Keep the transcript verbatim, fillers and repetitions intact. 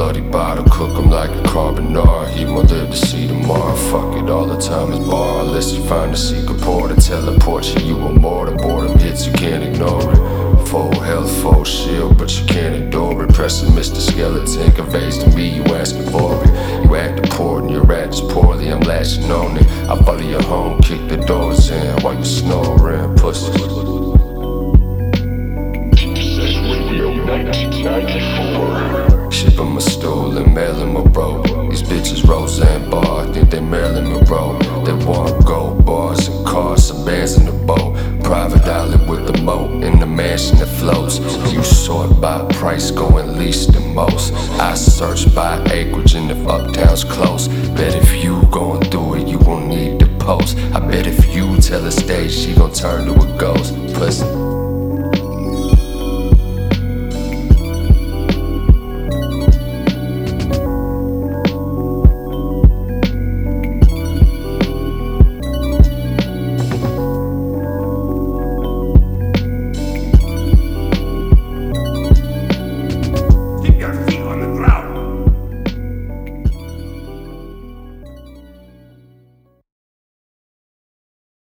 bloody bottle, cook 'em like a carbonara. He won't live to see tomorrow. Fuck it, all the time is bar. Unless you find a secret portal, teleport you, you a mortar. Boredom hits, you can't ignore it. Full health, full shield, but you can't ignore it. Pressing Mister Skeleton conveys to me, you asking for it. You act important, your act is poorly, I'm latching on it. I follow you home, kick the doors in while you snoring, pussy. Shipping my stool and mailing my robe. These bitches Roseanne Barr, think they Marilyn Monroe. They want gold bars and cars, some bands in the boat. Private island with the moat in the mansion that floats. You sort by price, going least and most. I search by acreage and if uptown's close. Bet if you going through it, you won't need to post. I bet if you tell the stage, she gon' turn to a ghost. Pussy.